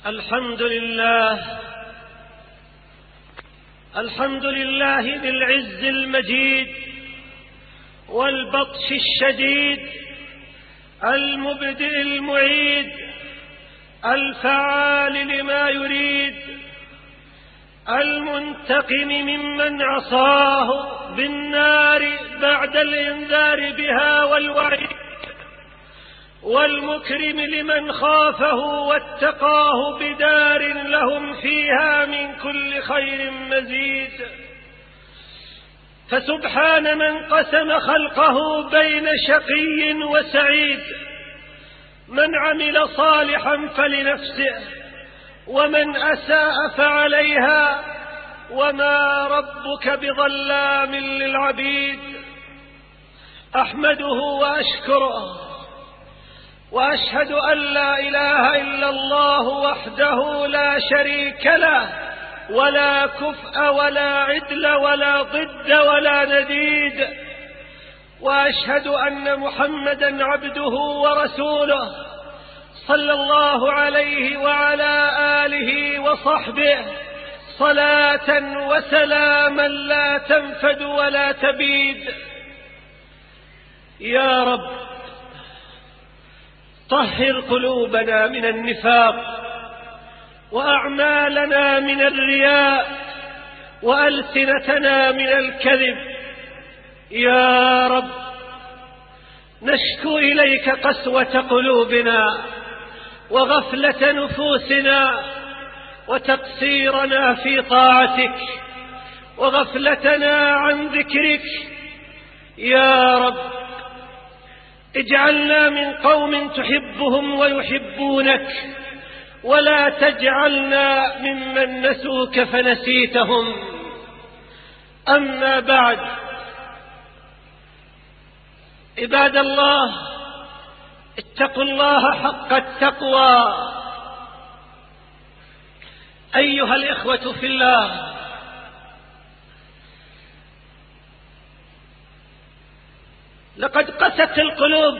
الحمد لله ذي العز المجيد والبطش الشديد، المبدئ المعيد، الفعال لما يريد، المنتقم ممن عصاه بالنار بعد الإنذار بها والوعيد، والمكرم لمن خافه واتقاه بدار لهم فيها من كل خير مزيد. فسبحان من قسم خلقه بين شقي وسعيد، من عمل صالحا فلنفسه ومن أساء فعليها، وما ربك بظلام للعبيد. أحمده وأشكره وأشهد أن لا إله إلا الله وحده لا شريك له، ولا كفء ولا عدل ولا ضد ولا نديد. وأشهد أن محمدا عبده ورسوله صلى الله عليه وعلى آله وصحبه صلاة وسلاما لا تنفد ولا تبيد. يا رب طهر قلوبنا من النفاق، وأعمالنا من الرياء، وألسنتنا من الكذب. يا رب نشكو إليك قسوة قلوبنا وغفلة نفوسنا وتقصيرنا في طاعتك وغفلتنا عن ذكرك. يا رب اجعلنا من قوم تحبهم ويحبونك، ولا تجعلنا ممن نسوك فنسيتهم. أما بعد، عباد الله، اتقوا الله حق التقوى. أيها الإخوة في الله، لقد قست القلوب،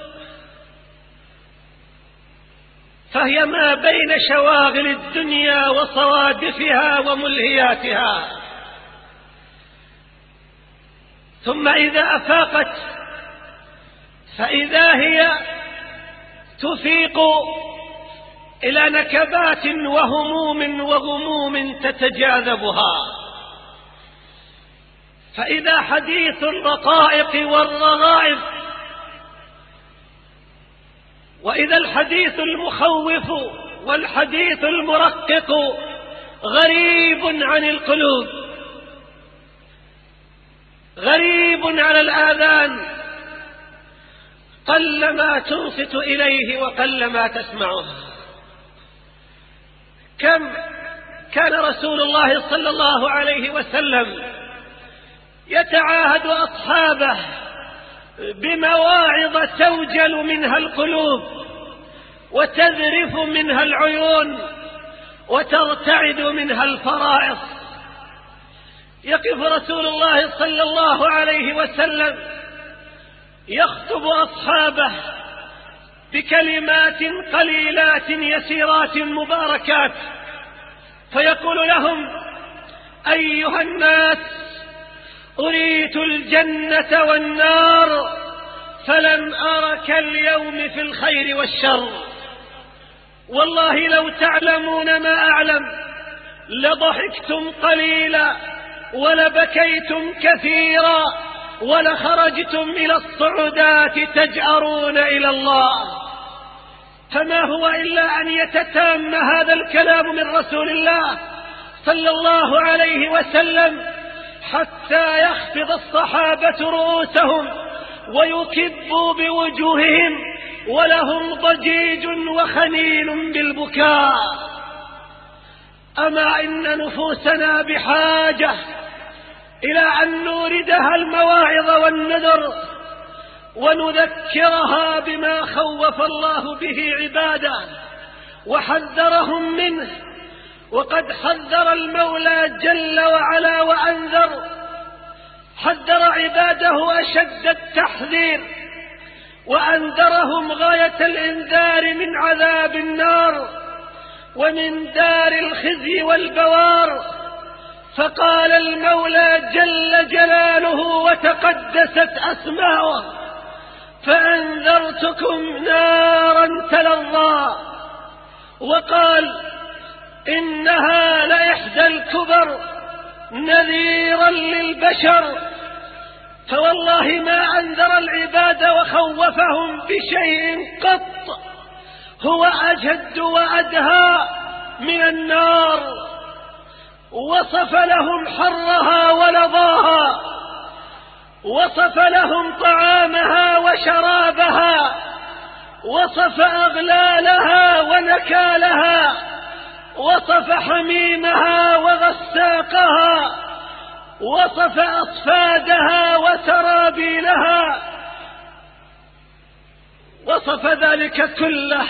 فهي ما بين شواغل الدنيا وصوادفها وملهياتها، ثم إذا أفاقت فإذا هي تفيق إلى نكبات وهموم وغموم تتجاذبها. فإذا حديث الرقائق والرغائب، وإذا الحديث المخوف والحديث المرقق غريب عن القلوب، غريب على الآذان، قلما تنصت إليه وقلما تسمعه. كم كان رسول الله صلى الله عليه وسلم يتعاهد أصحابه بمواعظ توجل منها القلوب وتذرف منها العيون وترتعد منها الفرائص. يقف رسول الله صلى الله عليه وسلم يخطب أصحابه بكلمات قليلات يسيرات مباركات، فيقول لهم: أيها الناس، أريت الجنة والنار، فلم أرك اليوم في الخير والشر. والله لو تعلمون ما أعلم لضحكتم قليلا ولبكيتم كثيرا ولخرجتم إلى الصعودات تجأرون إلى الله. فما هو إلا أن يتتام هذا الكلام من رسول الله صلى الله عليه وسلم حتى يخفض الصحابة رؤوسهم ويكبوا بوجوههم ولهم ضجيج وخنين بالبكاء. أما إن نفوسنا بحاجة إلى أن نوردها المواعظ والنذر ونذكرها بما خوف الله به عباده وحذرهم منه. وقد حذر المولى جل وعلا وأنذر، حذر عباده أشد التحذير وأنذرهم غاية الإنذار من عذاب النار، ومن دار الخزي والبوار. فقال المولى جل جلاله وتقدست أسماؤه: فأنذرتكم نارا تلظى. وقال: إنها لإحدى الكبر نذيرا للبشر. فوالله ما أنذر العباد وخوفهم بشيء قط هو أجد وأدهى من النار. وصف لهم حرها ولظاها، وصف لهم طعامها وشرابها، وصف أغلالها ونكالها، وصف حميمها وغساقها، وصف أصفادها وسرابيلها، وصف ذلك كله،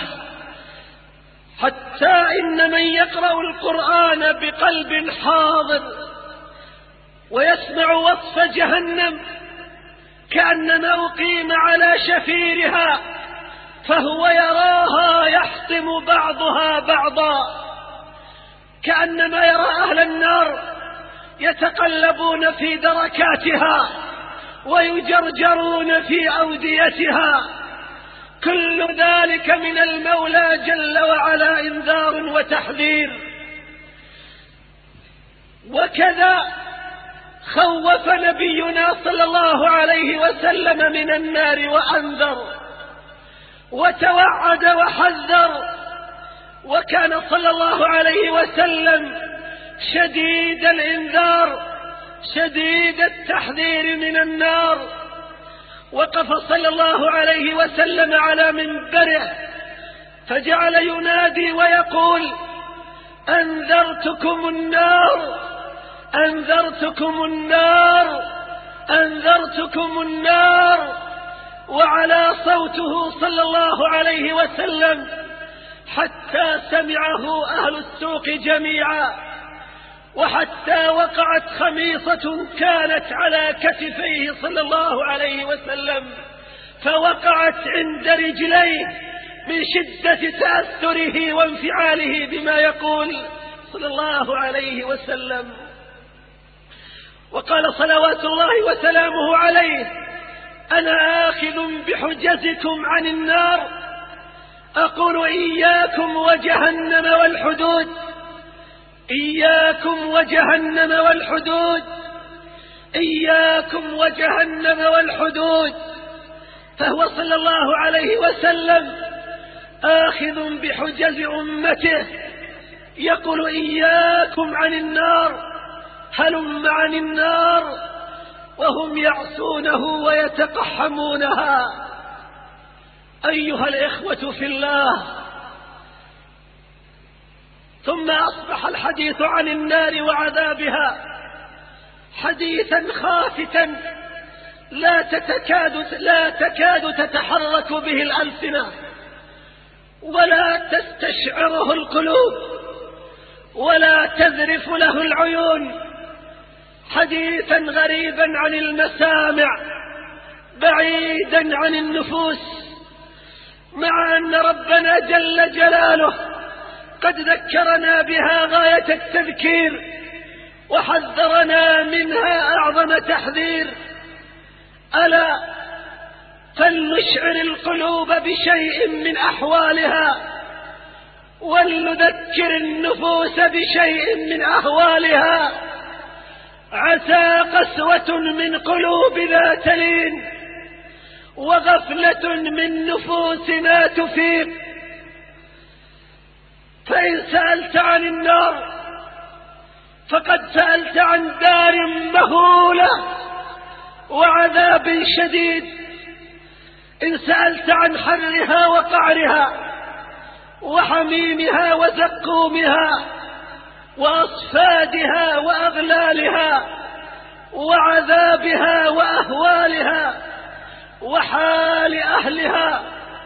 حتى إن من يقرأ القرآن بقلب حاضر ويسمع وصف جهنم كأنما أقيم على شفيرها فهو يراها يحطم بعضها بعضا، كأنما يرى أهل النار يتقلبون في دركاتها ويجرجرون في أوديتها. كل ذلك من المولى جل وعلا إنذار وتحذير. وكذا خوف نبينا صلى الله عليه وسلم من النار وأنذر وتوعد وحذر. وكان صلى الله عليه وسلم شديد الإنذار شديد التحذير من النار. وقف صلى الله عليه وسلم على منبره فجعل ينادي ويقول: أنذرتكم النار، أنذرتكم النار، أنذرتكم النار. وعلى صوته صلى الله عليه وسلم حتى سمعه أهل السوق جميعا، وحتى وقعت خميصة كانت على كتفيه صلى الله عليه وسلم فوقعت عند رجليه من شدة تأثره وانفعاله بما يقول صلى الله عليه وسلم. وقال صلوات الله وسلامه عليه: أنا آخذ بحجزكم عن النار، أقول إياكم وجهنم والحدود، إياكم وجهنم والحدود، إياكم وجهنم والحدود. فهو صلى الله عليه وسلم آخذ بحجز أمته يقول: إياكم عن النار، هلم عن النار، وهم يعصونه ويتقحمونها. أيها الإخوة في الله، ثم أصبح الحديث عن النار وعذابها حديثا خافتا لا تكاد تتحرك به الألسنة ولا تستشعره القلوب ولا تذرف له العيون، حديثا غريبا عن المسامع بعيدا عن النفوس، مع أن ربنا جل جلاله قد ذكرنا بها غاية التذكير وحذرنا منها أعظم تحذير. ألا فلنشعر القلوب بشيء من أحوالها ولنذكر النفوس بشيء من أهوالها، عسى قسوة من قلوب ذات لين وغفلة من نفوسنا تفيق. فإن سألت عن النار فقد سألت عن دار مهولة وعذاب شديد. إن سألت عن حرها وقعرها وحميمها وزقومها وأصفادها وأغلالها وعذابها وأهوالها وحال أهلها،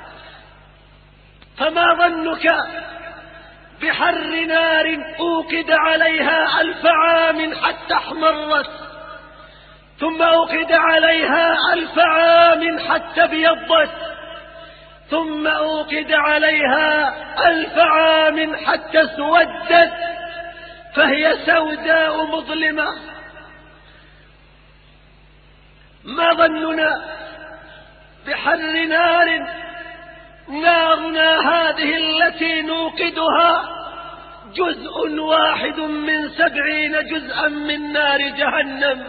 فما ظنك بحر نار أوقد عليها 1000 عام حتى احمرت، ثم أوقد عليها 1000 عام حتى ابيضت، ثم أوقد عليها 1000 عام حتى اسودت فهي سوداء مظلمة. ما ظننا بحر نارنا هذه التي نوقدها جزء واحد من 70 جزءا من نار جهنم.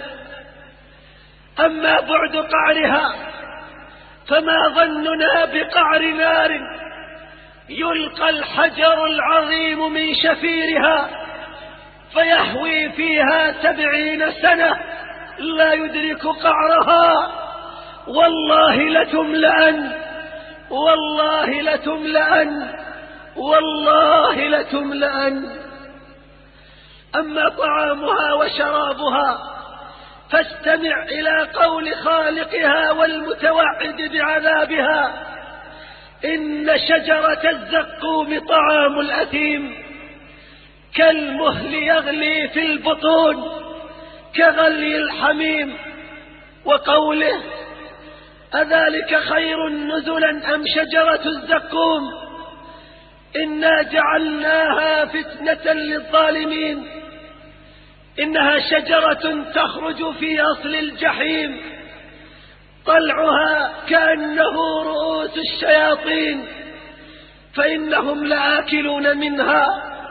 أما بعد قعرها فما ظننا بقعر نار يلقى الحجر العظيم من شفيرها فيهوي فيها 70 سنة لا يدرك قعرها. والله لتملأن، والله لتملأن، والله لتملأن. أما طعامها وشرابها فاستمع إلى قول خالقها والمتوعد بعذابها: إن شجرة الزقوم طعام الأثيم كالمهل يغلي في البطون كغلي الحميم. وقوله: أذلك خير نزلا أم شجرة الزقوم إنا جعلناها فتنة للظالمين إنها شجرة تخرج في أصل الجحيم طلعها كأنه رؤوس الشياطين فإنهم لآكلون منها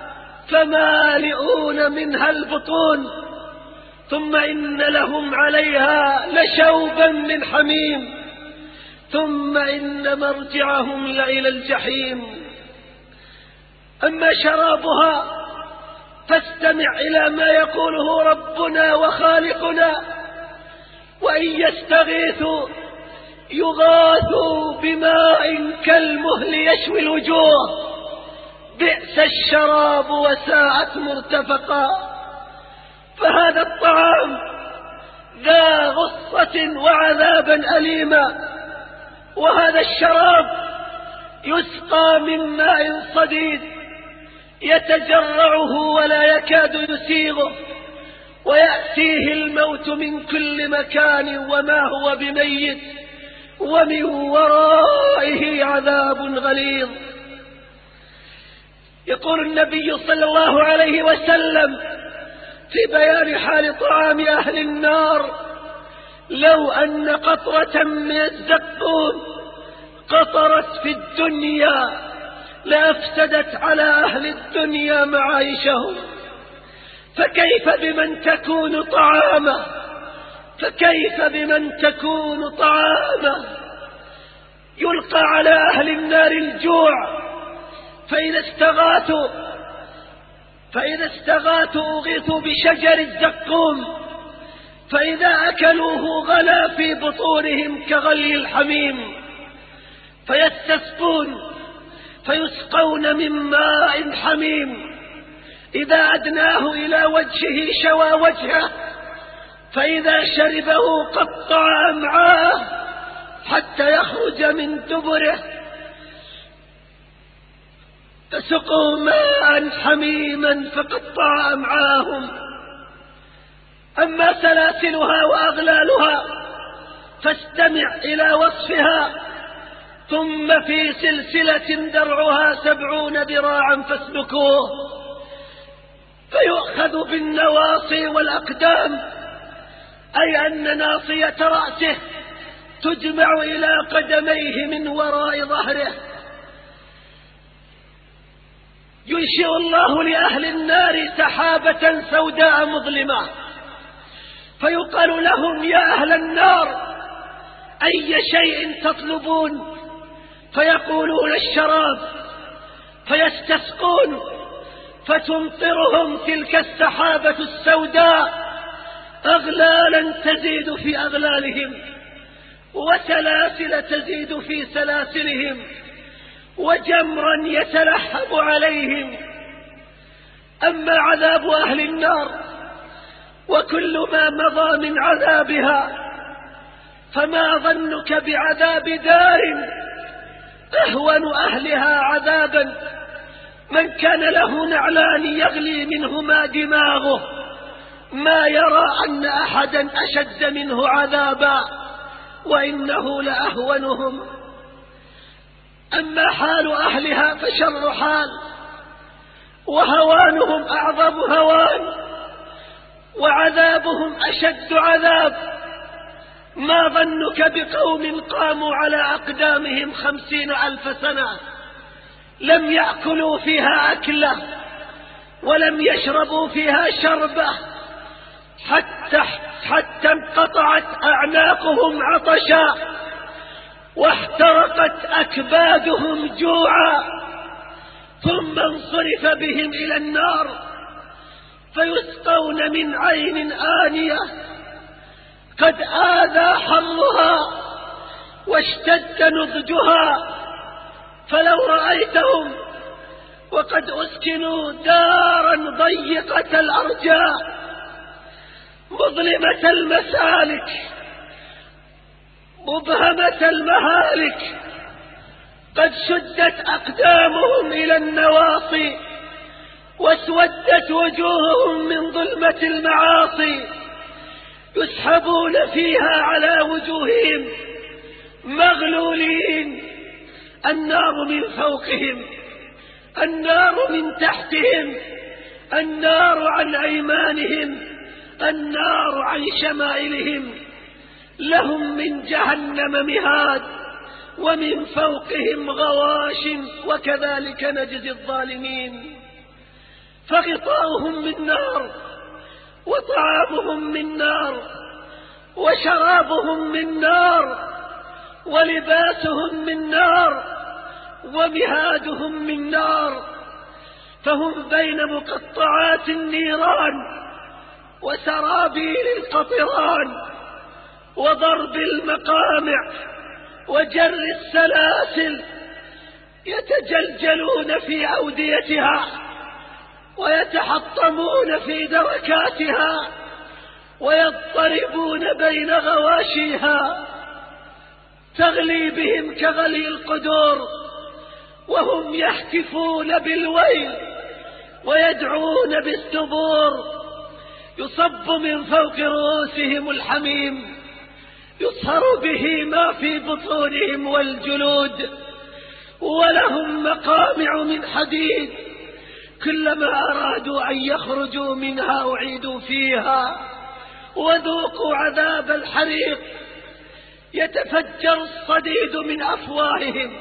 فمالئون منها البطون ثم إن لهم عليها لشوبا من حميم ثم إن مرجعهم لإلى الجحيم. أما شرابها فاستمع إلى ما يقوله ربنا وخالقنا: وإن يستغيثوا يغاثوا بماء كالمهل يشوي الوجوه بئس الشراب وساءت مرتفقا. فهذا الطعام ذا غصة وعذابا أليما، وهذا الشراب يسقى من ماء صديد يتجرعه ولا يكاد يسيغه ويأتيه الموت من كل مكان وما هو بميت ومن ورائه عذاب غليظ. يقول النبي صلى الله عليه وسلم في بيان حال طعام أهل النار: لو أن قطرة من الزقوم قطرت في الدنيا لأفسدت على أهل الدنيا معايشهم، فكيف بمن تكون طعامه، فكيف بمن تكون طعامه. يلقى على أهل النار الجوع فإذا استغاثوا أغيثوا بشجر الزقوم فإذا أكلوه غلا في بطونهم كغلي الحميم فيستسقون فيسقون من ماء حميم إذا أدناه إلى وجهه شوى وجهه فإذا شربه قطع أمعاءه حتى يخرج من دبره فسقوا ماء حميما فقطع أمعاهم. أما سلاسلها وأغلالها فاستمع إلى وصفها: ثم في سلسلة درعها 70 ذراعا فاسلكوه فيؤخذ بالنواصي والأقدام، أي أن ناصية رأسه تجمع إلى قدميه من وراء ظهره. ينشئ الله لأهل النار سحابة سوداء مظلمة فيقال لهم: يا أهل النار أي شيء تطلبون؟ فيقولون: الشراب. فيستسقون فتمطرهم تلك السحابة السوداء أغلالا تزيد في أغلالهم وسلاسل تزيد في سلاسلهم وجمرا يتلهب عليهم. أما عذاب أهل النار وكل ما مضى من عذابها فما ظنك بعذاب دار أهون أهلها عذابا من كان له نعلان يغلي منهما دماغه ما يرى أن أحدا أشد منه عذابا وإنه لأهونهم. أما حال أهلها فشر حال، وهوانهم أعظم هوان، وعذابهم أشد عذاب. ما ظنك بقوم قاموا على أقدامهم 50,000 سنة لم يأكلوا فيها أكلة ولم يشربوا فيها شربة، حتى انقطعت أعناقهم عطشا واحترقت أكبادهم جوعا، ثم انصرف بهم إلى النار فيسقون من عين آنية قد آذى حرها واشتد نضجها. فلو رأيتهم وقد أسكنوا دارا ضيقة الأرجاء مظلمة المسالك مبهمة المهالك، قد شدت أقدامهم إلى النواصي واسودت وجوههم من ظلمة المعاصي، يسحبون فيها على وجوههم مغلولين، النار من فوقهم، النار من تحتهم، النار عن أيمانهم، النار عن شمائلهم، لهم من جهنم مهاد ومن فوقهم غواش، وكذلك نجزي الظالمين. فغطاؤهم من نار، وطعامهم من نار، وشرابهم من نار، ولباسهم من نار، ومهادهم من نار، فهم بين مقطعات النيران وسرابيل القطران وضرب المقامع وجر السلاسل، يتجلجلون في أوديتها ويتحطمون في دركاتها ويضطربون بين غواشيها، تغلي بهم كغلي القدور، وهم يحتفون بالويل ويدعون بالثبور. يصب من فوق رؤوسهم الحميم، يصهر به ما في بطونهم والجلود، ولهم مقامع من حديد، كلما أرادوا أن يخرجوا منها أعيدوا فيها وذوقوا عذاب الحريق. يتفجر الصديد من أفواههم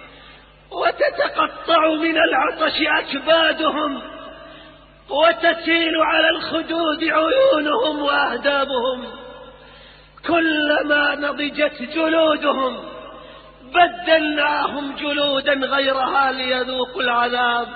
وتتقطع من العطش أكبادهم وتسيل على الخدود عيونهم وأهدابهم، كلما نضجت جلودهم بدلناهم جلودا غيرها ليذوقوا العذاب.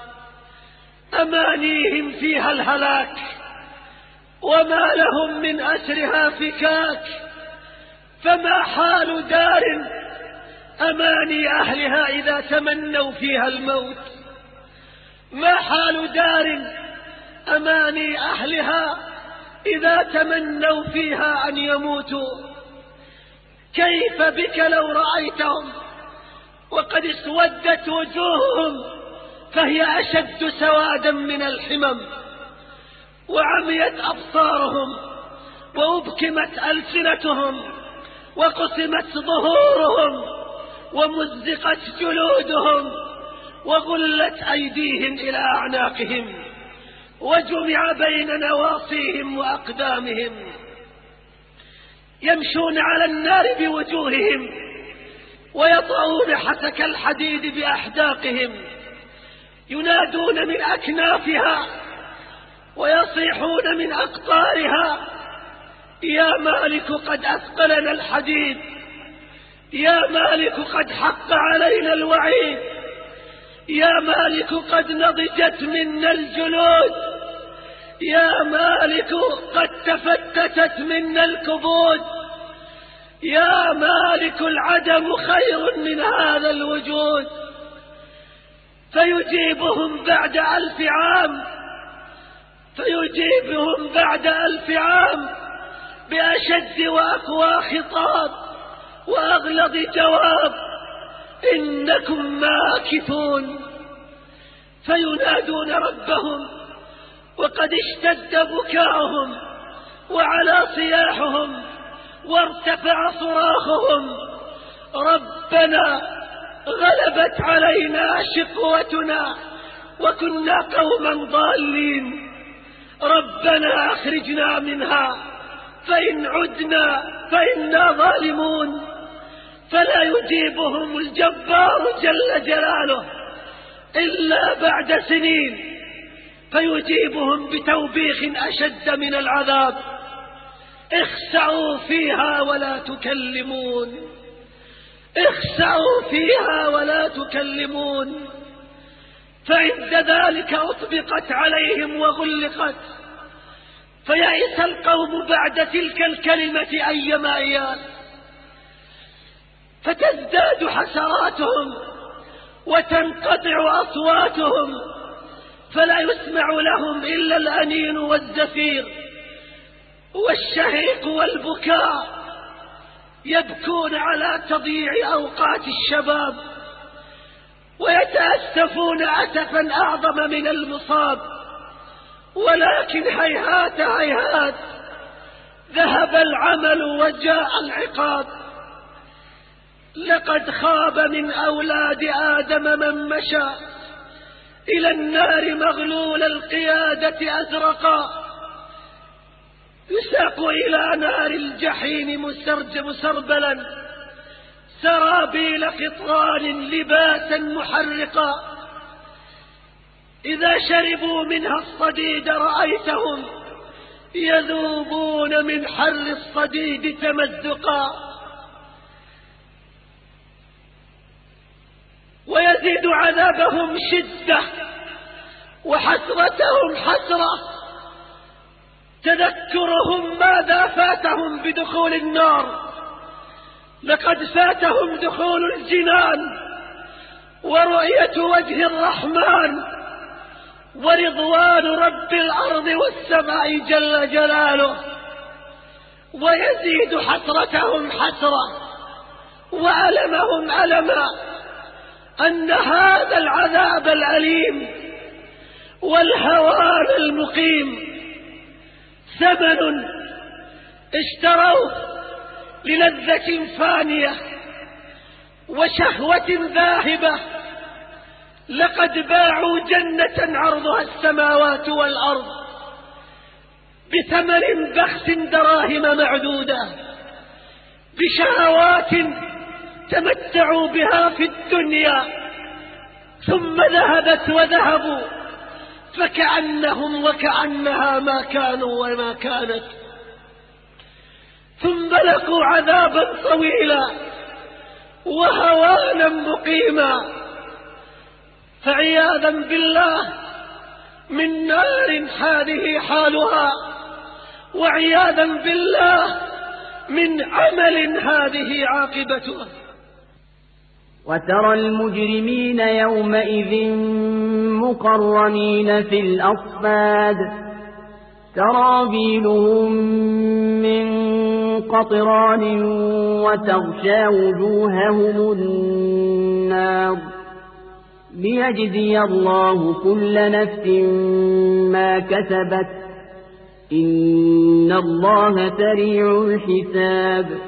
أمانيهم فيها الهلاك وما لهم من أسرها فكاك، فما حال دار أماني أهلها إذا تمنوا فيها الموت؟ ما حال دار أماني أهلها إذا تمنوا فيها أن يموتوا؟ كيف بك لو رأيتهم وقد اسودت وجوههم فهي أشد سوادا من الحمم، وعميت أبصارهم وأبكمت ألسنتهم وقسمت ظهورهم ومزقت جلودهم وغلت أيديهم إلى أعناقهم وجمع بين نواصيهم وأقدامهم، يمشون على النار بوجوههم ويطعون حسك الحديد بأحداقهم، ينادون من أكنافها ويصيحون من أقطارها: يا مالك قد أثقلنا الحديد، يا مالك قد حق علينا الوعيد، يا مالك قد نضجت منا الجلود، يا مالك قد تفتتت منا الكبود، يا مالك العدم خير من هذا الوجود. فيجيبهم بعد 1000 عام، فيجيبهم بعد 1000 عام بأشد وأقوى خطاب وأغلظ جواب: إنكم ماكثون. فينادون ربهم وقد اشتد بكاؤهم وعلى صياحهم وارتفع صراخهم: ربنا غلبت علينا شقوتنا وكنا قوما ضالين. ربنا أخرجنا منها فإن عدنا فإنا ظالمون. فلا يجيبهم الجبار جل جلاله إلا بعد سنين، فيجيبهم بتوبيخ أشد من العذاب: اخسعوا فيها ولا تكلمون، اخسعوا فيها ولا تكلمون. فعند ذلك أطبقت عليهم وغلقت، فيئس القوم بعد تلك الكلمة أيما إياس، فتزداد حسراتهم وتنقطع أصواتهم، فلا يسمع لهم إلا الأنين والزفير والشهيق والبكاء. يبكون على تضييع أوقات الشباب ويتأسفون أسفا أعظم من المصاب. ولكن هيهات هيهات، ذهب العمل وجاء العقاب. لقد خاب من أولاد آدم من مشى إلى النار مغلول القيادة أزرقا، يساق إلى نار الجحيم مسربلا، سرابيل قطران لباسا محرقا. إذا شربوا منها الصديد رأيتهم يذوبون من حر الصديد تمزقا. ويزيد عذابهم شدة وحسرتهم حسرة تذكرهم ماذا فاتهم بدخول النار. لقد فاتهم دخول الجنان ورؤية وجه الرحمن ورضوان رب الأرض والسماء جل جلاله. ويزيد حسرتهم حسرة وألمهم ألما أن هذا العذاب الأليم والهوان المقيم ثمن اشتروه للذة فانية وشهوة ذاهبة. لقد باعوا جنة عرضها السماوات والأرض بثمن بخس دراهم معدودة، بشهوات تمتعوا بها في الدنيا، ثم ذهبت وذهبوا فكأنهم وكأنها ما كانوا وما كانت. ثم لقوا عذابا طويلا وهوانا مقيما، فعياذا بالله من نار هذه حالها، وعياذا بالله من عمل هذه عاقبته. وترى المجرمين يومئذ مقرنين في الأصفاد، سرابيلهم من قطران وتغشى وجوههم النار، ليجزي الله كل نفس ما كسبت، إن الله سريع الحساب.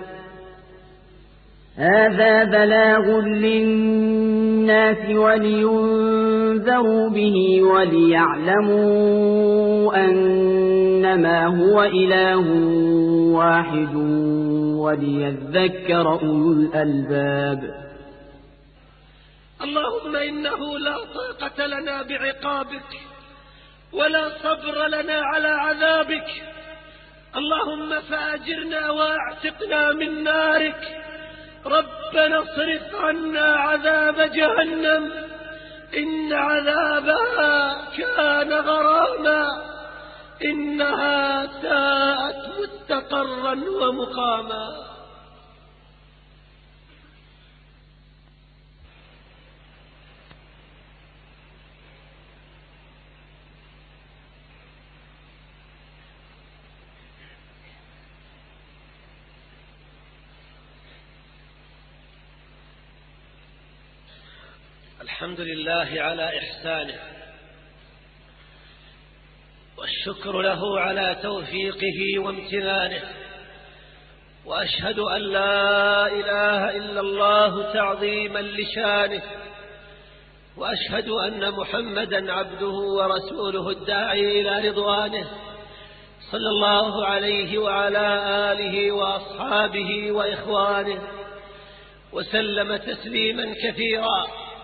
هذا بلاغ للناس ولينذروا به وليعلموا أنما هو إله واحد وليذكر أولو الألباب. اللهم إنه لا طاقة لنا بعقابك ولا صبر لنا على عذابك. اللهم فأجرنا واعتقنا من نارك. ربنا اصرف عنا عذاب جهنم، إن عذابها كان غراما، إنها ساءت مستقرا ومقاما. الحمد لله على إحسانه، والشكر له على توفيقه وامتنانه، وأشهد أن لا إله إلا الله تعظيما لشانه، وأشهد أن محمدا عبده ورسوله الداعي إلى رضوانه، صلى الله عليه وعلى آله وأصحابه وإخوانه وسلم تسليما كثيرا.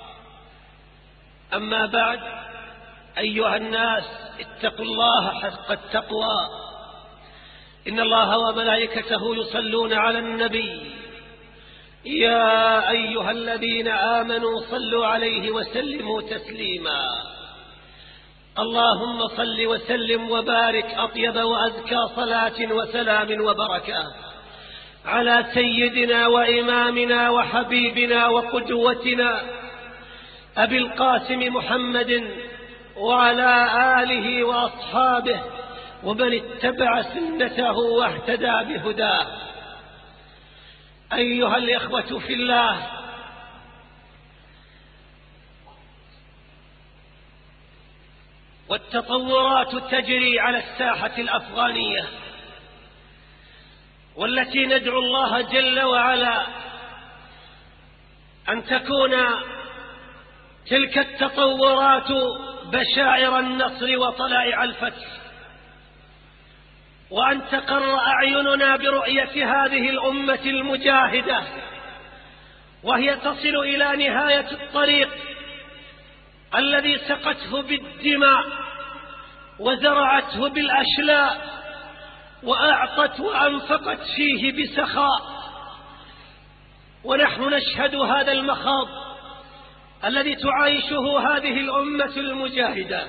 أما بعد، أيها الناس، اتقوا الله حق التقوى، إن الله وملائكته يصلون على النبي، يا أيها الذين آمنوا صلوا عليه وسلموا تسليما. اللهم صل وسلم وبارك أطيب وأزكى صلاة وسلام وبركة على سيدنا وإمامنا وحبيبنا وقدوتنا أبي القاسم محمد وعلى آله وأصحابه ومن اتبع سنته واهتدى بهداه. أيها الإخوة في الله، والتطورات تجري على الساحة الأفغانية، والتي ندعو الله جل وعلا أن تكون تلك التطورات بشائر النصر وطلائع الفتح، وأن تقر أعيننا برؤية هذه الأمة المجاهدة وهي تصل إلى نهاية الطريق الذي سقته بالدماء وزرعته بالأشلاء وأعطت وأنفقت فيه بسخاء، ونحن نشهد هذا المخاض الذي تعايشه هذه الأمة المجاهدة.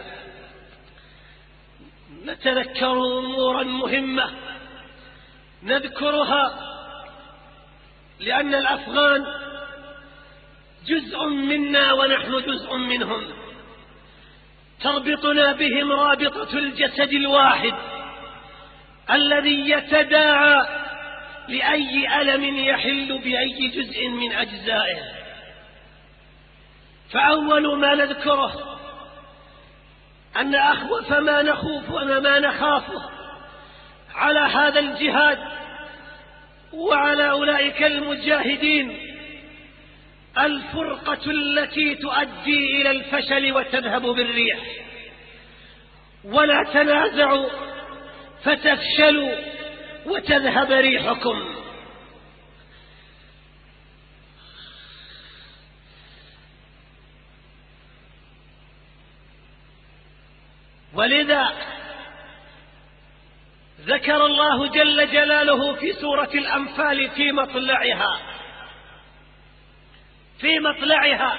نتذكر أمورا مهمة نذكرها لأن الأفغان جزء منا ونحن جزء منهم، تربطنا بهم رابطة الجسد الواحد الذي يتداعى لأي ألم يحل بأي جزء من أجزائه. فأول ما نذكره أن أخوف ما نخوف وما نخافه على هذا الجهاد وعلى أولئك المجاهدين الفرقة التي تؤدي إلى الفشل وتذهب بالريح. ولا تنازعوا فتفشلوا وتذهب ريحكم. ولذا ذكر الله جل جلاله في سورة الأنفال في مطلعها،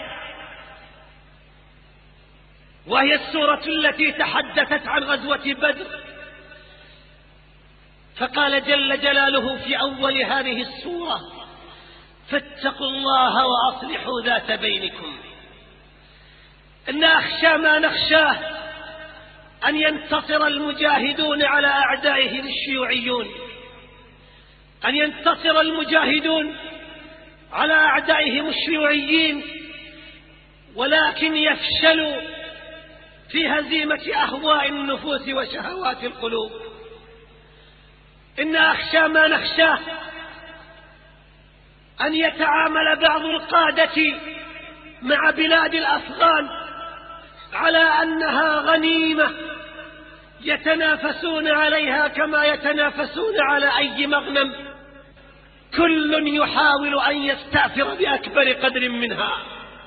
وهي السورة التي تحدثت عن غزوة بدر، فقال جل جلاله في أول هذه السورة: فاتقوا الله وأصلحوا ذات بينكم. إن أخشى ما نخشاه أن ينتصر المجاهدون على أعدائهم الشيوعيون، أن ينتصر المجاهدون على أعدائهم الشيوعيين، ولكن يفشلوا في هزيمة أهواء النفوس وشهوات القلوب. إن أخشى ما نخشاه أن يتعامل بعض القادة مع بلاد الأفغان على أنها غنيمة يتنافسون عليها كما يتنافسون على أي مغنم، كل يحاول أن يستأثر بأكبر قدر منها.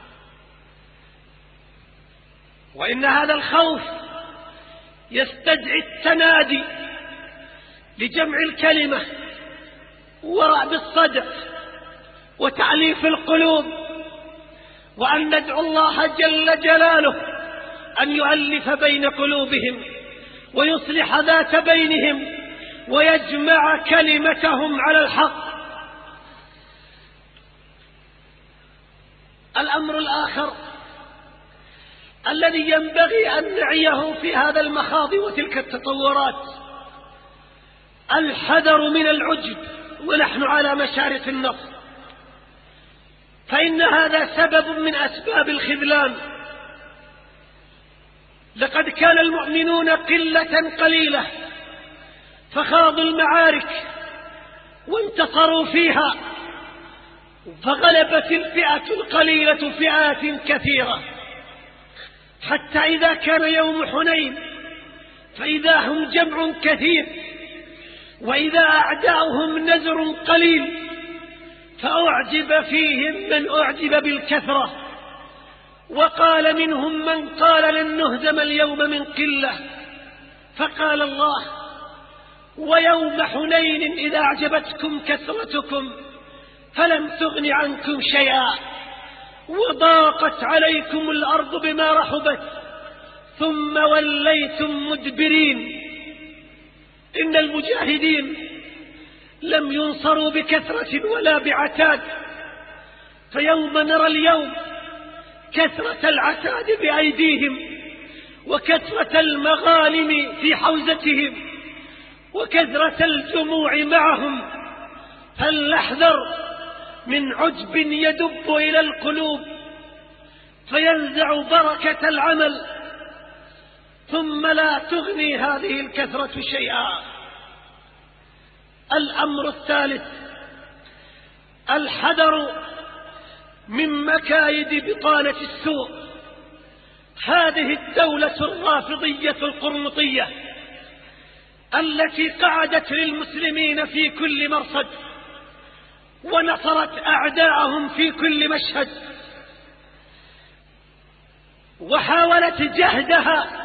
وإن هذا الخوف يستدعي التنادي لجمع الكلمة ورعب الصدر وتأليف القلوب، وأن ندعو الله جل جلاله أن يؤلف بين قلوبهم ويصلح ذات بينهم ويجمع كلمتهم على الحق. الأمر الآخر الذي ينبغي أن نعيه في هذا المخاض وتلك التطورات الحذر من العجب ونحن على مشارف النصر، فإن هذا سبب من أسباب الخذلان. لقد كان المؤمنون قلة قليلة فخاضوا المعارك وانتصروا فيها، فغلبت الفئة القليلة فئات كثيرة، حتى إذا كان يوم حنين فإذا هم جمع كثير، وإذا أعداؤهم نزر قليل، فأعجب فيهم من أعجب بالكثرة، وقال منهم من قال لن نهزم اليوم من قلة، فقال الله: ويوم حنين إذا أعجبتكم كثرتكم فلم تغن عنكم شيئا وضاقت عليكم الأرض بما رحبت ثم وليتم مدبرين. إن المجاهدين لم ينصروا بكثرة ولا بعتاد، فيوم نرى اليوم كثرة العتاد بأيديهم، وكثرة المغانم في حوزتهم، وكثرة الجموع معهم، فلنحذر من عجب يدب إلى القلوب فينزع بركة العمل، ثم لا تغني هذه الكثرة شيئا. الأمر الثالث: الحذر من مكايد بطانة السوء. هذه الدولة الرافضية القرمطية التي قعدت للمسلمين في كل مرصد ونصرت أعداءهم في كل مشهد، وحاولت جهدها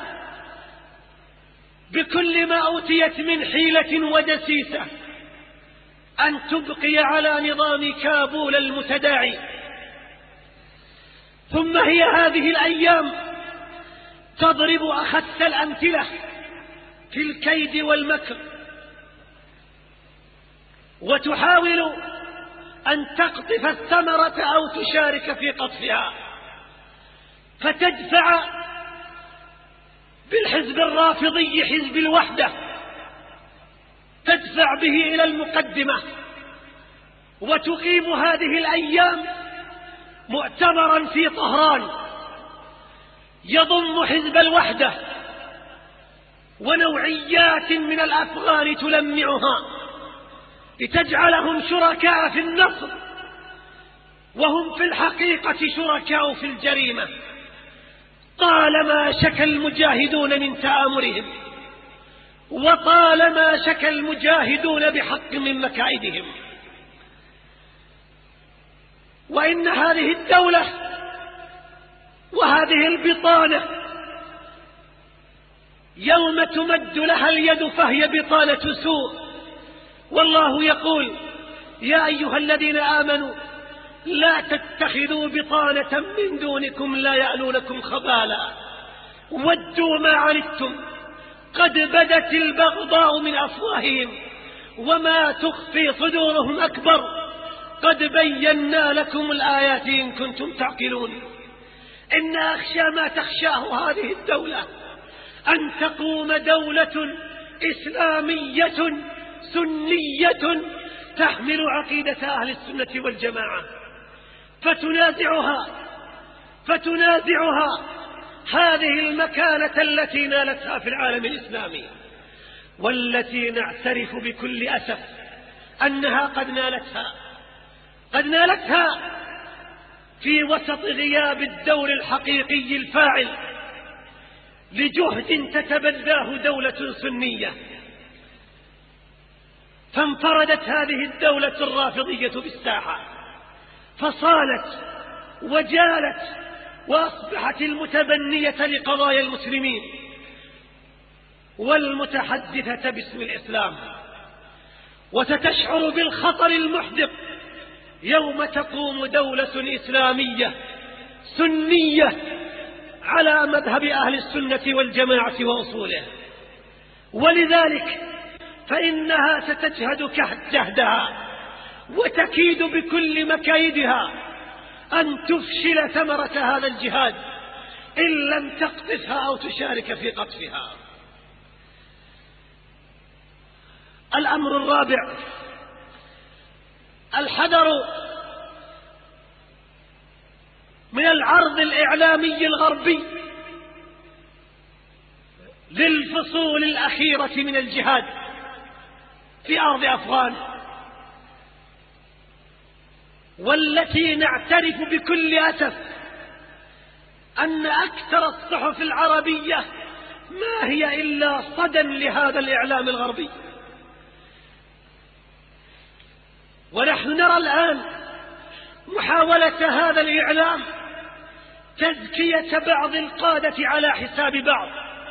بكل ما أوتيت من حيلة ودسيسة أن تبقي على نظام كابول المتداعي. ثم هي هذه الأيام تضرب أخس الأمثلة في الكيد والمكر، وتحاول أن تقطف الثمرة أو تشارك في قطفها، فتدفع بالحزب الرافضي حزب الوحدة، تدفع به إلى المقدمة، وتقيم هذه الأيام مؤتمرا في طهران يضم حزب الوحدة ونوعيات من الأفغان تلمعها لتجعلهم شركاء في النصر، وهم في الحقيقة شركاء في الجريمة، طالما شكى المجاهدون من تآمرهم، وطالما شكى المجاهدون بحق من مكائدهم. وإن هذه الدولة وهذه البطانة يوم تمد لها اليد فهي بطانة سوء، والله يقول: يا أيها الذين آمنوا لا تتخذوا بطانة من دونكم لا يألونكم خبالا ودوا ما عنتم قد بدت البغضاء من أفواههم وما تخفي صدورهم أكبر قد بينا لكم الآيات إن كنتم تعقلون. إن أخشى ما تخشاه هذه الدولة أن تقوم دولة إسلامية سنية تحمل عقيدة أهل السنة والجماعة، فتنازعها هذه المكانة التي نالتها في العالم الإسلامي، والتي نعترف بكل أسف أنها قد نالتها في وسط غياب الدور الحقيقي الفاعل لجهد تتبناه دولة سنية. فانفردت هذه الدولة الرافضية بالساحة، فصالت وجالت وأصبحت المتبنية لقضايا المسلمين والمتحدثة باسم الإسلام، وستشعر بالخطر المحدق يوم تقوم دولة إسلامية سنية على مذهب أهل السنة والجماعة وأصوله. ولذلك فإنها ستجهد جهدها وتكيد بكل مكايدها أن تفشل ثمرة هذا الجهاد إن لم تقطفها أو تشارك في قطفها. الأمر الرابع: الحذر من العرض الإعلامي الغربي للفصول الأخيرة من الجهاد في أرض أفغان والتي نعترف بكل أسف أن أكثر الصحف العربية ما هي إلا صدى لهذا الإعلام الغربي. ونحن نرى الآن محاولة هذا الإعلام تزكية بعض القادة على حساب بعض،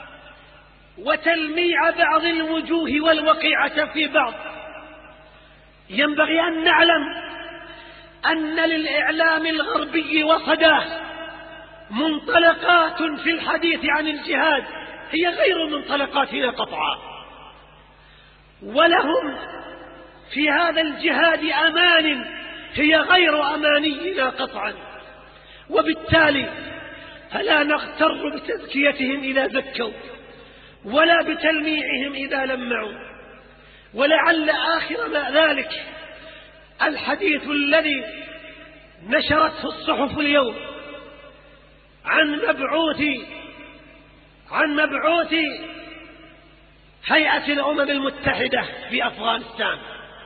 وتلميع بعض الوجوه والوقيعة في بعض. ينبغي أن نعلم أن للإعلام الغربي وصداه منطلقات في الحديث عن الجهاد هي غير منطلقاتنا قطعا، ولهم في هذا الجهاد أمان هي غير أمانينا قطعا، وبالتالي فلا نغتر بتزكيتهم إذا زكوا ولا بتلميعهم إذا لمعوا. ولعل آخر ما ذلك الحديث الذي نشرته الصحف اليوم عن مبعوث هيئة الأمم المتحدة في أفغانستان،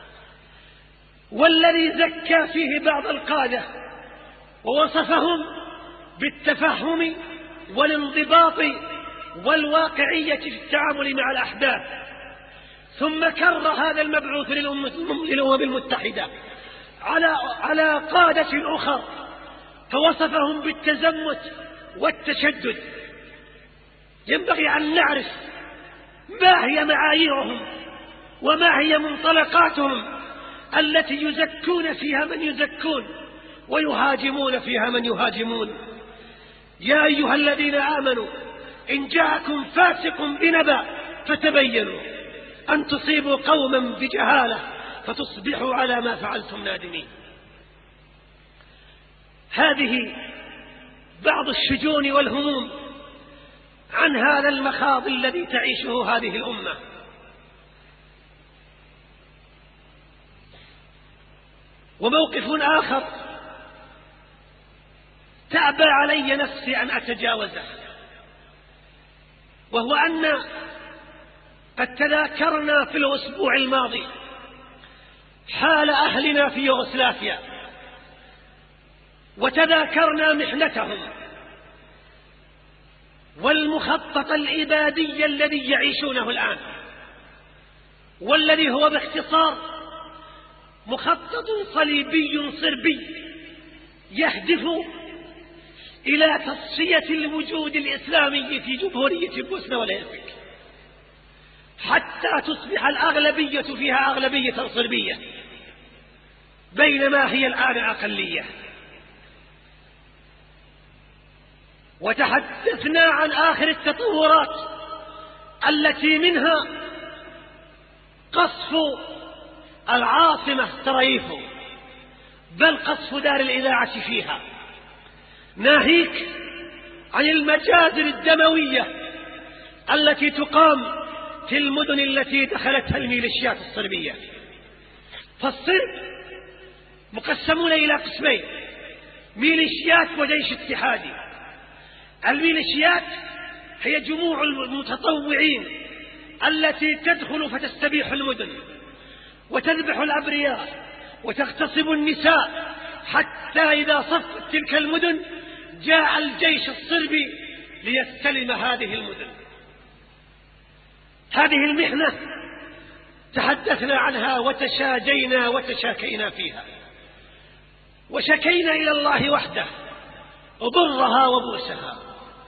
والذي زكى فيه بعض القادة ووصفهم بالتفهم والانضباط والواقعية في التعامل مع الأحداث. ثم كرر هذا المبعوث للأمم المتحدة على قادة أخر فوصفهم بالتزمت والتشدد. ينبغي أن نعرف ما هي معاييرهم وما هي منطلقاتهم التي يزكون فيها من يزكون ويهاجمون فيها من يهاجمون. يا أيها الذين آمنوا إن جاءكم فاسق بنبأ فتبينوا أن تصيبوا قوما بجهالة فتصبحوا على ما فعلتم نادمين. هذه بعض الشجون والهموم عن هذا المخاض الذي تعيشه هذه الأمة. وموقف آخر تأبى علي نفسي أن أتجاوزه، وهو أن قد تذاكرنا في الأسبوع الماضي حال أهلنا في يوغوسلافيا، وتذاكرنا محنتهم والمخطط الإبادي الذي يعيشونه الآن، والذي هو باختصار مخطط صليبي صربي يهدف إلى تصفية الوجود الإسلامي في جمهورية البوسنة والهرسك حتى تصبح الأغلبية فيها أغلبية صربية بينما هي الآن أقلية. وتحدثنا عن آخر التطورات التي منها قصف العاصمة سراييفو، بل قصف دار الإذاعة فيها، ناهيك عن المجازر الدموية التي تقام في المدن التي دخلتها الميليشيات الصربية. فالصرب مقسمون إلى قسمين: ميليشيات وجيش اتحادي. الميليشيات هي جموع المتطوعين التي تدخل فتستبيح المدن وتذبح الأبرياء وتغتصب النساء، حتى إذا صفت تلك المدن جاء الجيش الصربي ليستلم هذه المدن. هذه المحنة تحدثنا عنها وتشاجينا وتشاكينا فيها، وشكينا إلى الله وحده ضرها وبؤسها.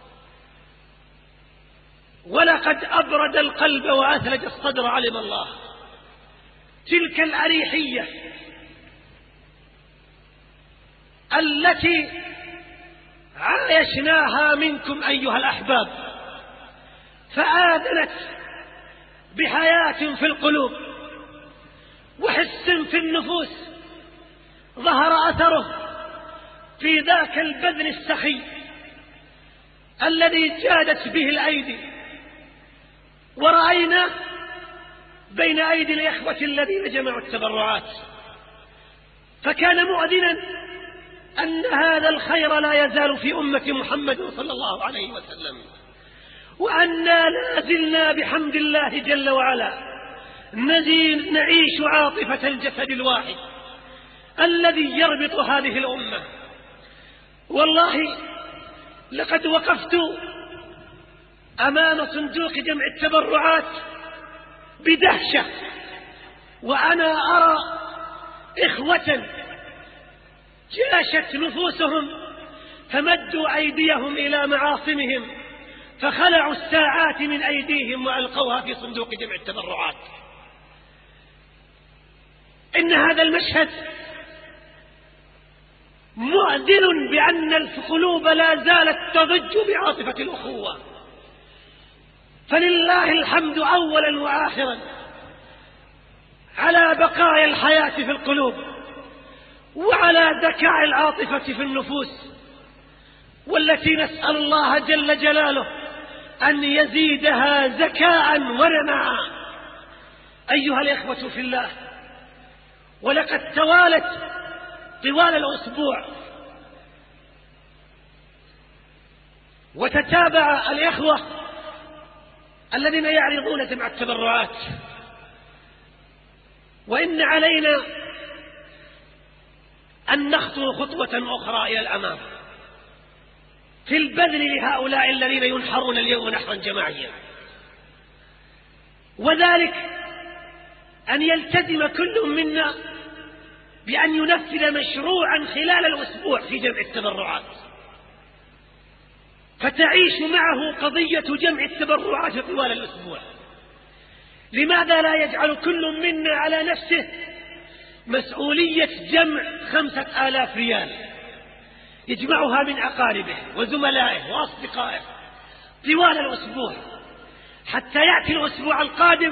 ولقد أبرد القلب وأثلج الصدر علم الله تلك الأريحية التي عايشناها منكم أيها الأحباب، فآذنت بحياة في القلوب وحس في النفوس ظهر أثره في ذاك البذل السخي الذي جادت به الأيدي. ورأينا بين أيدي الإخوة الذين جمعوا التبرعات، فكان مؤذنا أن هذا الخير لا يزال في أمة محمد صلى الله عليه وسلم، وأننا لا زلنا بحمد الله جل وعلا نعيش عاطفة الجسد الواحد الذي يربط هذه الأمة. والله لقد وقفت أمام صندوق جمع التبرعات بدهشة وأنا أرى إخوة جاشت نفوسهم فمدوا أيديهم إلى معاصمهم فخلعوا الساعات من أيديهم وألقوها في صندوق جمع التبرعات. إن هذا المشهد مؤذن بأن القلوب لا زالت تضج بعاطفة الأخوة. فلله الحمد أولا وآخرا على بقايا الحياة في القلوب وعلى ذكاء العاطفة في النفوس، والتي نسأل الله جل جلاله أن يزيدها ذكاء ونماء. أيها الإخوة في الله، ولقد توالت طوال الأسبوع وتتابع الإخوة الذين يعرضون جمع التبرعات، وإن علينا أن نخطو خطوة أخرى إلى الأمام في البذل لهؤلاء الذين ينحرون اليوم نحرا جماعيا، وذلك أن يلتزم كل منا بأن ينفذ مشروعا خلال الأسبوع في جمع التبرعات، فتعيش معه قضية جمع التبرعات طوال الأسبوع. لماذا لا يجعل كل منا على نفسه مسؤولية جمع 5000 ريال يجمعها من أقاربه وزملائه وأصدقائه طوال الأسبوع، حتى يأتي الأسبوع القادم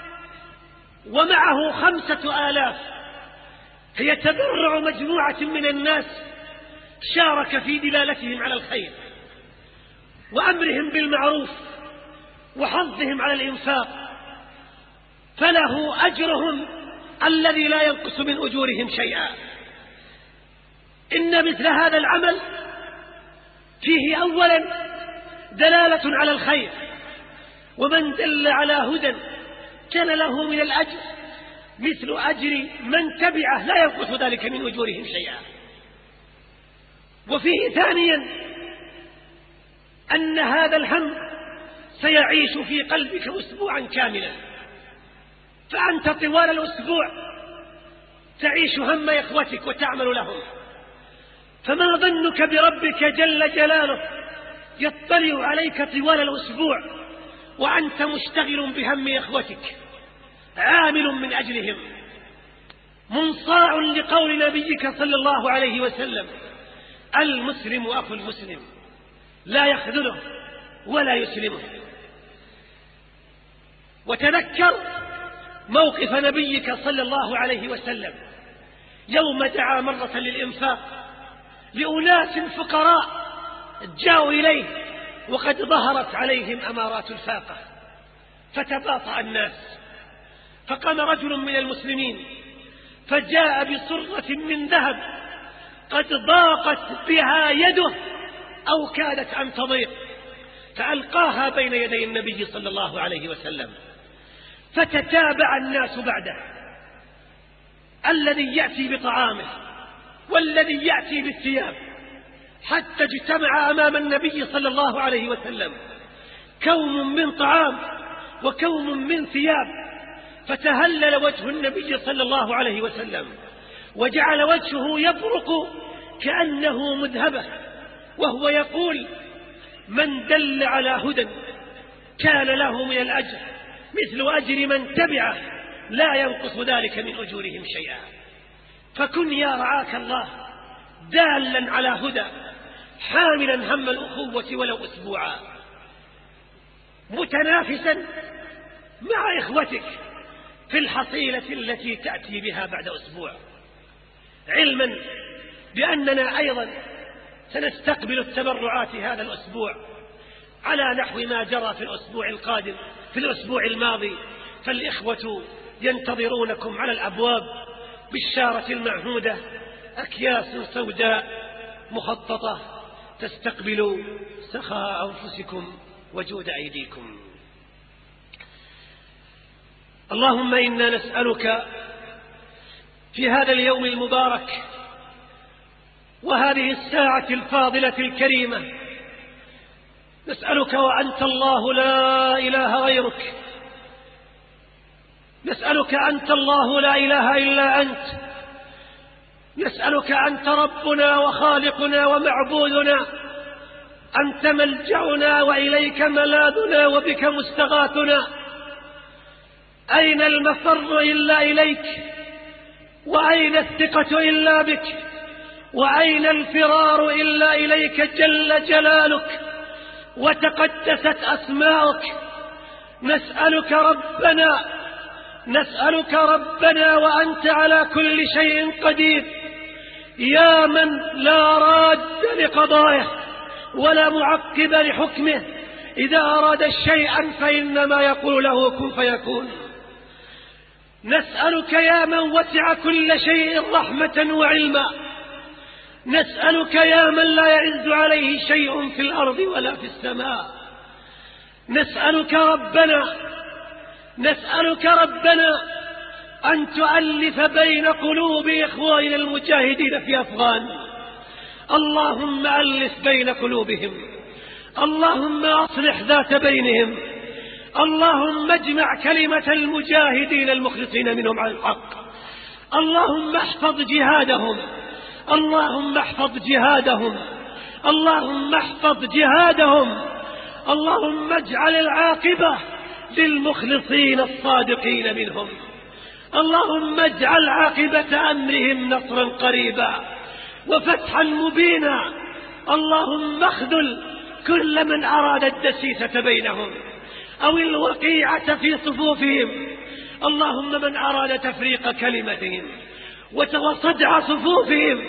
ومعه 5000 فيتبرع مجموعة من الناس شارك في دلالتهم على الخير وأمرهم بالمعروف وحظهم على الإنفاق، فله أجرهم الذي لا ينقص من أجورهم شيئا. إن مثل هذا العمل فيه أولا دلالة على الخير، ومن دل على هدى كان له من الأجر مثل أجر من تبعه لا ينقص ذلك من أجورهم شيئا. وفيه ثانيا أن هذا الهم سيعيش في قلبك أسبوعا كاملا، فأنت طوال الأسبوع تعيش هم إخوتك وتعمل لهم، فما ظنك بربك جل جلاله يطلع عليك طوال الأسبوع وأنت مشتغل بهم إخوتك عامل من أجلهم منصاع لقول نبيك صلى الله عليه وسلم: المسلم أخو المسلم لا يخذله ولا يسلمه. وتذكر موقف نبيك صلى الله عليه وسلم يوم دعا مرة للإنفاق لأناس فقراء جاءوا إليه وقد ظهرت عليهم أمارات الفاقة، فتباطأ الناس، فقام رجل من المسلمين فجاء بصرة من ذهب قد ضاقت بها يده أو كادت أن تضيق، فألقاها بين يدي النبي صلى الله عليه وسلم، فتتابع الناس بعده، الذي يأتي بطعامه والذي يأتي بالثياب، حتى اجتمع أمام النبي صلى الله عليه وسلم كوم من طعام وكوم من ثياب، فتهلل وجه النبي صلى الله عليه وسلم وجعل وجهه يبرق كأنه مذهبة، وهو يقول: من دل على هدى كان له من الأجر مثل أجر من تبعه لا ينقص ذلك من أجورهم شيئا. فكن يا رعاك الله دالا على هدى حاملا هم الأخوة ولو أسبوعا، متنافسا مع إخوتك في الحصيلة التي تأتي بها بعد أسبوع، علما بأننا أيضا سنستقبل التبرعات هذا الأسبوع على نحو ما جرى في الأسبوع القادم في الأسبوع الماضي، فالإخوة ينتظرونكم على الأبواب بالشارة المعهودة، أكياس سوداء مخططة تستقبل سخاء أنفسكم وجود أيديكم. اللهم إنا نسألك في هذا اليوم المبارك وهذه الساعة الفاضلة الكريمة نسألك وأنت الله لا إله غيرك، نسألك أنت الله لا إله إلا أنت، نسألك أنت ربنا وخالقنا ومعبودنا، أنت ملجأنا وإليك ملاذنا وبك مستغاثنا، أين المفر إلا إليك، وأين الثقة إلا بك، وأين الفرار إلا إليك جل جلالك وتقدست أسماؤك. نسألك ربنا وأنت على كل شيء قدير، يا من لا راد لقضائه ولا معقب لحكمه، إذا أراد شيئا فإنما يقول له كن فيكون. نسألك يا من وسع كل شيء رحمة وعلما، نسألك يا من لا يعز عليه شيء في الأرض ولا في السماء. نسألك ربنا أن تؤلف بين قلوب إخواننا المجاهدين في أفغان، اللهم ألف بين قلوبهم، اللهم أصلح ذات بينهم، اللهم اجمع كلمة المجاهدين المخلصين منهم على الحق، اللهم احفظ جهادهم، اللهم احفظ جهادهم، اللهم احفظ جهادهم، اللهم اجعل العاقبة للمخلصين الصادقين منهم، اللهم اجعل عاقبة أمرهم نصرا قريبا وفتحا مبينا، اللهم اخذل كل من أراد الدسيسة بينهم أو الوقيعة في صفوفهم، اللهم من أراد تفريق كلمتهم وصدع صفوفهم،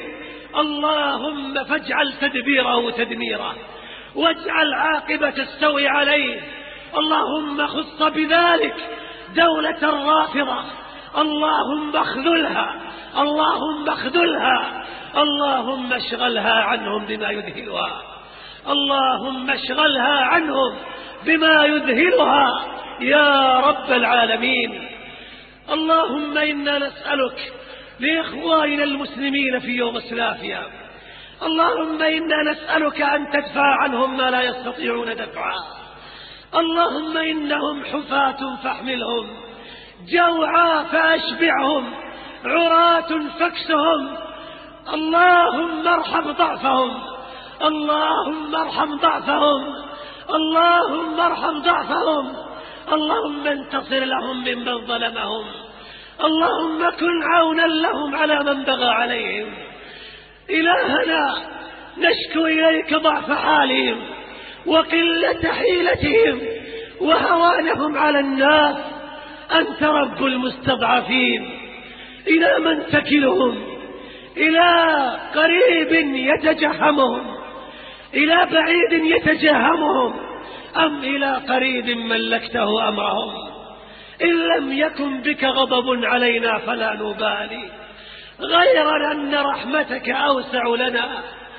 اللهم فاجعل تدبيره تدميرا واجعل عاقبة السوء عليه، اللهم خص بذلك دولة الرافضة، اللهم اخذلها، اللهم اخذلها، اللهم اشغلها عنهم بما يذهلها، اللهم اشغلها عنهم بما يذهلها يا رب العالمين. اللهم إنا نسألك لإخواننا المسلمين في يوغوسلافيا، اللهم إنا نسألك أن تدفع عنهم ما لا يستطيعون دفعا، اللهم إنهم حفاة فاحملهم، جوعى فأشبعهم، عراة فاكسهم، اللهم ارحم ضعفهم، اللهم ارحم ضعفهم، اللهم ارحم ضعفهم، اللهم انتصر لهم ممن ظلمهم، اللهم كن عونا لهم على من بغى عليهم. إلهنا نشكو إليك ضعف حالهم وقلة حيلتهم وهوانهم على الناس، أنت رب المستضعفين، إلى من تكلهم؟ إلى قريب يتجهمهم، إلى بعيد يتجهمهم، أم إلى قريب ملكته أمرهم؟ إن لم يكن بك غضب علينا فلا نبالي، غير أن رحمتك أوسع لنا،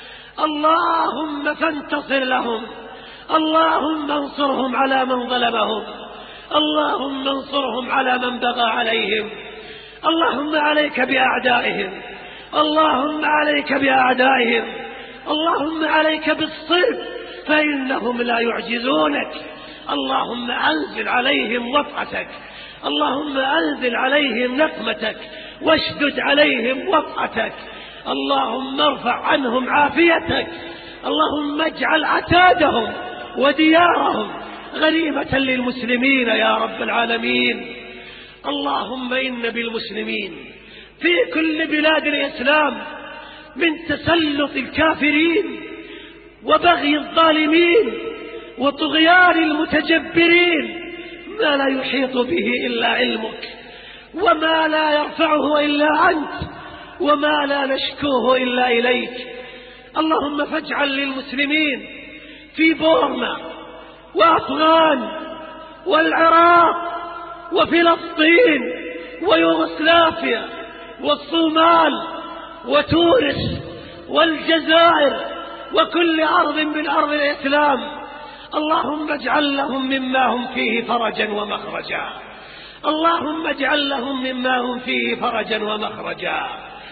اللهم فانتصر لهم، اللهم انصرهم على من ظلمهم، اللهم انصرهم على من بغى عليهم، اللهم عليك بأعدائهم، اللهم عليك بأعدائهم، اللهم عليك بالصرف فإنهم لا يعجزونك، اللهم أنزل عليهم وطأتك، اللهم أنزل عليهم نقمتك واشدد عليهم وطأتك، اللهم ارفع عنهم عافيتك، اللهم اجعل عتادهم وديارهم غنيمة للمسلمين يا رب العالمين. اللهم إن بالمسلمين في كل بلاد الإسلام من تسلط الكافرين وبغي الظالمين وطغيان المتجبرين ما لا يحيط به إلا علمك، وما لا يرفعه إلا أنت، وما لا نشكوه إلا إليك. اللهم فاجعل للمسلمين في بورما وأفغان والعراق وفلسطين ويوغوسلافيا والصومال وتونس والجزائر وكل أرض من أرض الإسلام، اللهم اجعل لهم مما هم فيه فرجا ومخرجا، اللهم اجعل لهم مما هم فيه فرجا ومخرجا.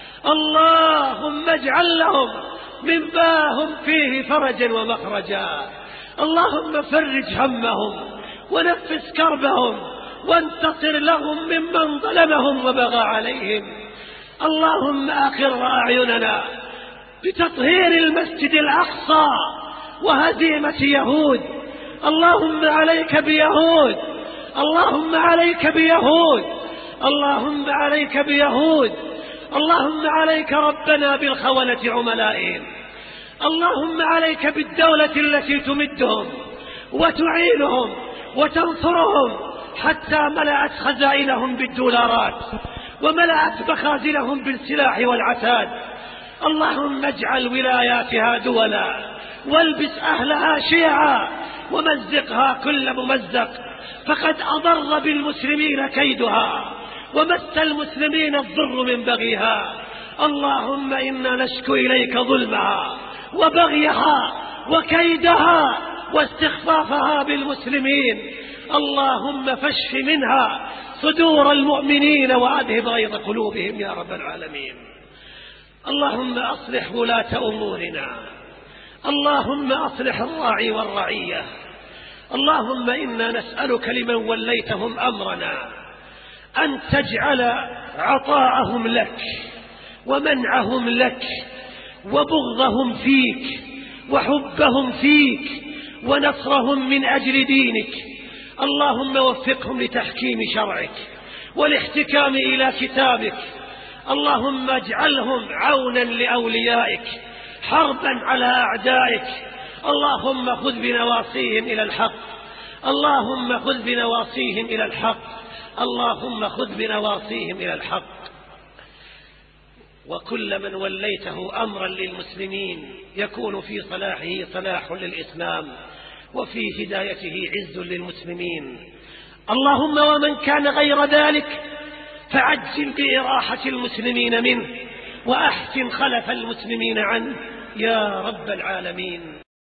اللهم اجعل لهم مما هم فيه فرجا ومخرجا. اللهم فرج همهم ونفس كربهم وانتصر لهم ممن ظلمهم وبغى عليهم. اللهم أقر أعيننا بتطهير المسجد الأقصى وهزيمة يهود. اللهم عليك بيهود، اللهم عليك بيهود، اللهم عليك بيهود، اللهم عليك ربنا بالخونة عملائهم. اللهم عليك بالدولة التي تمدهم وتعينهم وتنصرهم حتى ملأت خزائنهم بالدولارات وملأت مخازنهم بالسلاح والعتاد. اللهم اجعل ولاياتها دولا والبس أهلها شيعا ومزقها كل ممزق، فقد أضر بالمسلمين كيدها ومس المسلمين الضر من بغيها. اللهم إنا نشكو إليك ظلمها وبغيها وكيدها واستخفافها بالمسلمين. اللهم فاشف منها صدور المؤمنين وأذهب غيظ قلوبهم يا رب العالمين. اللهم أصلح ولاة أمورنا، اللهم أصلح الراعي والرعية. اللهم إنا نسألك لمن وليتهم أمرنا أن تجعل عطاءهم لك ومنعهم لك وبغضهم فيك وحبهم فيك ونصرهم من أجل دينك. اللهم وفقهم لتحكيم شرعك والاحتكام إلى كتابك. اللهم اجعلهم عونا لأوليائك حربا على أعدائك. اللهم خذ بنواصيهم إلى الحق، اللهم خذ بنواصيهم إلى الحق، اللهم خذ بنواصيهم إلى الحق. وكل من وليته أمرا للمسلمين يكون في صلاحه صلاح للإسلام وفي هدايته عز للمسلمين. اللهم ومن كان غير ذلك فعجل بإراحة المسلمين منه وأحسن خلف المسلمين عنه يا رب العالمين.